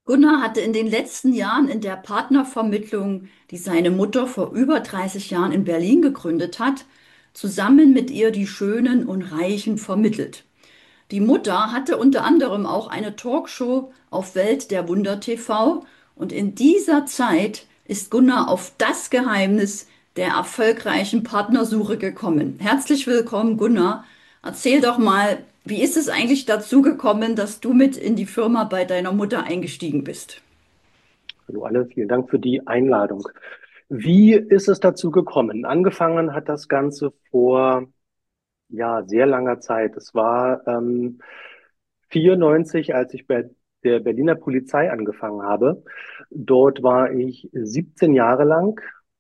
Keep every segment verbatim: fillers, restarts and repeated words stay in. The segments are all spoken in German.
Gunnar hatte in den letzten Jahren in der Partnervermittlung, die seine Mutter vor über dreißig Jahren in Berlin gegründet hat, zusammen mit ihr die Schönen und Reichen vermittelt. Die Mutter hatte unter anderem auch eine Talkshow auf Welt der Wunder T V und in dieser Zeit ist Gunnar auf das Geheimnis der erfolgreichen Partnersuche gekommen. Herzlich willkommen, Gunnar. Erzähl doch mal, wie ist es eigentlich dazu gekommen, dass du mit in die Firma bei deiner Mutter eingestiegen bist? Hallo alle, vielen Dank für die Einladung. Wie ist es dazu gekommen? Angefangen hat das Ganze vor ja sehr langer Zeit. Es war ähm, vierundneunzig, als ich bei der Berliner Polizei angefangen habe. Dort war ich siebzehn Jahre lang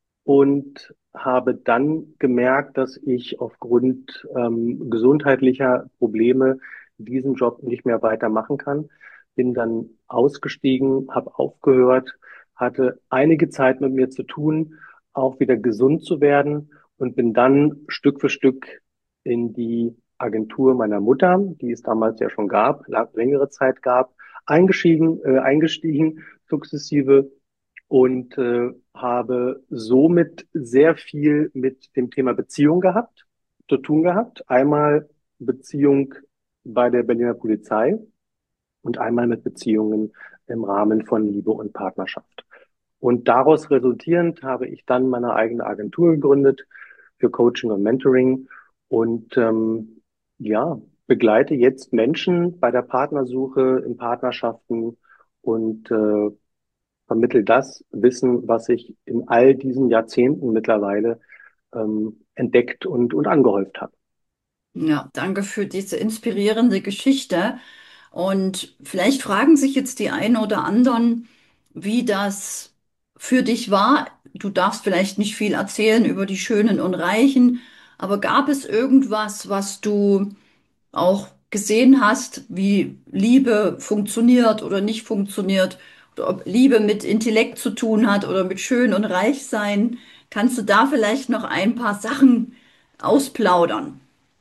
und habe dann gemerkt, dass ich aufgrund ähm, gesundheitlicher Probleme diesen Job nicht mehr weitermachen kann. Bin dann ausgestiegen, habe aufgehört, hatte einige Zeit mit mir zu tun, auch wieder gesund zu werden und bin dann Stück für Stück in die Agentur meiner Mutter, die es damals ja schon gab, lang, längere Zeit gab, eingestiegen, äh, eingestiegen, sukzessive und äh, habe somit sehr viel mit dem Thema Beziehung gehabt, zu tun gehabt. Einmal Beziehung bei der Berliner Polizei und einmal mit Beziehungen im Rahmen von Liebe und Partnerschaft. Und daraus resultierend habe ich dann meine eigene Agentur gegründet für Coaching und Mentoring und ähm, ja, begleite jetzt Menschen bei der Partnersuche in Partnerschaften und äh, vermittel das Wissen, was ich in all diesen Jahrzehnten mittlerweile ähm, entdeckt und, und angehäuft habe. Ja, danke für diese inspirierende Geschichte. Und vielleicht fragen sich jetzt die einen oder anderen, wie das für dich war. Du darfst vielleicht nicht viel erzählen über die Schönen und Reichen, aber gab es irgendwas, was du auch gesehen hast, wie Liebe funktioniert oder nicht funktioniert, oder ob Liebe mit Intellekt zu tun hat oder mit schön und reich sein? Kannst du da vielleicht noch ein paar Sachen ausplaudern?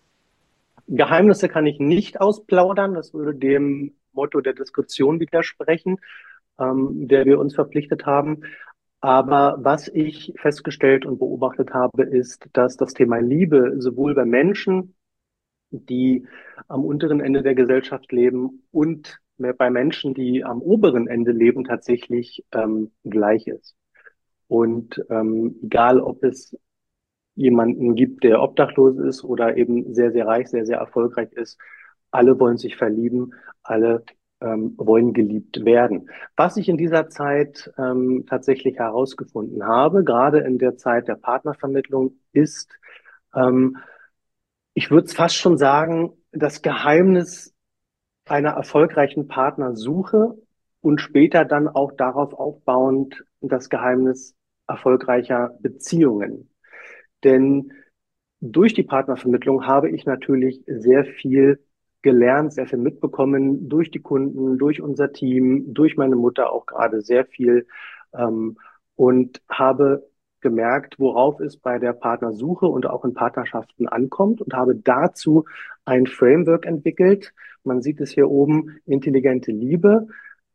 Geheimnisse kann ich nicht ausplaudern. Das würde dem Motto der Diskussion widersprechen, ähm, der wir uns verpflichtet haben. Aber was ich festgestellt und beobachtet habe, ist, dass das Thema Liebe sowohl bei Menschen, die am unteren Ende der Gesellschaft leben, und mehr bei Menschen, die am oberen Ende leben, tatsächlich ähm, gleich ist. Und ähm, egal, ob es jemanden gibt, der obdachlos ist oder eben sehr, sehr reich, sehr, sehr erfolgreich ist. Alle wollen sich verlieben, alle ähm, wollen geliebt werden. Was ich in dieser Zeit ähm, tatsächlich herausgefunden habe, gerade in der Zeit der Partnervermittlung, ist, ähm, ich würde es fast schon sagen, das Geheimnis einer erfolgreichen Partnersuche und später dann auch darauf aufbauend das Geheimnis erfolgreicher Beziehungen. Denn durch die Partnervermittlung habe ich natürlich sehr viel gelernt, sehr viel mitbekommen, durch die Kunden, durch unser Team, durch meine Mutter auch gerade sehr viel, ähm, und habe gemerkt, worauf es bei der Partnersuche und auch in Partnerschaften ankommt und habe dazu ein Framework entwickelt. Man sieht es hier oben, intelligente Liebe,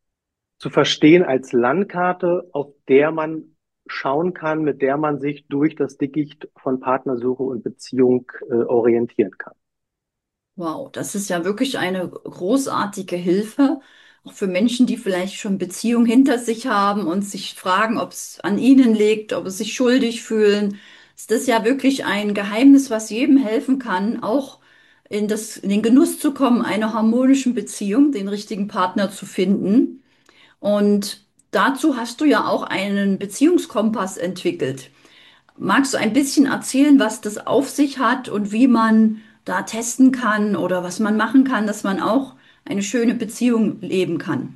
zu verstehen als Landkarte, auf der man schauen kann, mit der man sich durch das Dickicht von Partnersuche und Beziehung äh, orientieren kann. Wow, das ist ja wirklich eine großartige Hilfe, auch für Menschen, die vielleicht schon Beziehungen hinter sich haben und sich fragen, ob es an ihnen liegt, ob es sich schuldig fühlen. Ist das ja wirklich ein Geheimnis, was jedem helfen kann, auch in das, in den Genuss zu kommen, einer harmonischen Beziehung, den richtigen Partner zu finden. Und dazu hast du ja auch einen Beziehungskompass entwickelt. Magst du ein bisschen erzählen, was das auf sich hat und wie man da testen kann oder was man machen kann, dass man auch eine schöne Beziehung leben kann?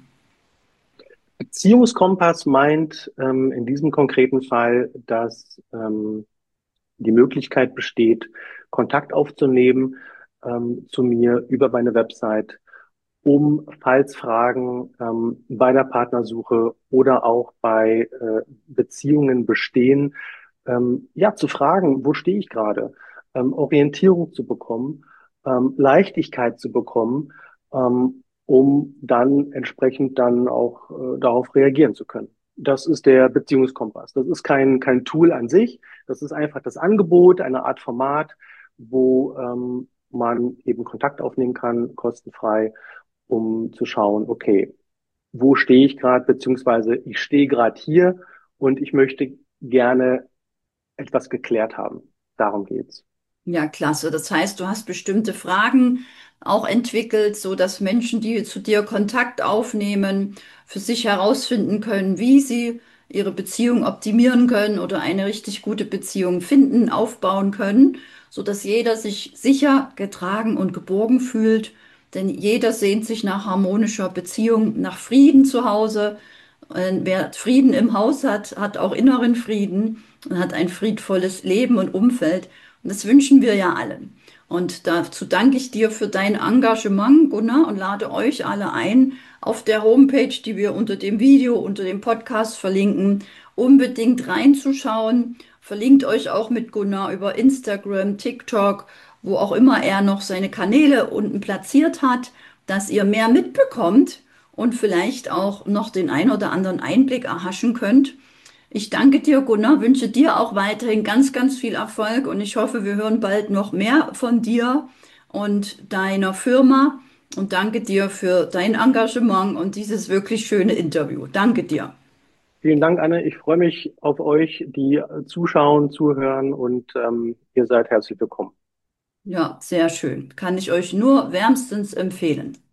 Beziehungskompass meint ähm, in diesem konkreten Fall, dass ähm, die Möglichkeit besteht, Kontakt aufzunehmen ähm, zu mir über meine Website, um, falls Fragen ähm, bei der Partnersuche oder auch bei äh, Beziehungen bestehen, ähm, ja, zu fragen, wo stehe ich gerade, ähm, Orientierung zu bekommen, ähm, Leichtigkeit zu bekommen, ähm, um dann entsprechend dann auch äh, darauf reagieren zu können. Das ist der Beziehungskompass. Das ist kein, kein Tool an sich. Das ist einfach das Angebot, eine Art Format, wo ähm, man eben Kontakt aufnehmen kann, kostenfrei, um zu schauen, okay, wo stehe ich gerade, beziehungsweise ich stehe gerade hier und ich möchte gerne etwas geklärt haben. Darum geht's. Ja, klasse. Das heißt, du hast bestimmte Fragen auch entwickelt, so dass Menschen, die zu dir Kontakt aufnehmen, für sich herausfinden können, wie sie ihre Beziehung optimieren können oder eine richtig gute Beziehung finden, aufbauen können, so dass jeder sich sicher, getragen und geborgen fühlt. Denn jeder sehnt sich nach harmonischer Beziehung, nach Frieden zu Hause. Äh, Wer Frieden im Haus hat, hat auch inneren Frieden und hat ein friedvolles Leben und Umfeld. Und das wünschen wir ja allen. Und dazu danke ich dir für dein Engagement, Gunnar, und lade euch alle ein, auf der Homepage, die wir unter dem Video, unter dem Podcast verlinken, unbedingt reinzuschauen. Verlinkt euch auch mit Gunnar über Instagram, TikTok, wo auch immer er noch seine Kanäle unten platziert hat, dass ihr mehr mitbekommt und vielleicht auch noch den ein oder anderen Einblick erhaschen könnt. Ich danke dir, Gunnar, wünsche dir auch weiterhin ganz, ganz viel Erfolg und ich hoffe, wir hören bald noch mehr von dir und deiner Firma und danke dir für dein Engagement und dieses wirklich schöne Interview. Danke dir. Vielen Dank, Anne. Ich freue mich auf euch, die äh, zuschauen, zuhören und ähm, ihr seid herzlich willkommen. Ja, sehr schön. Kann ich euch nur wärmstens empfehlen.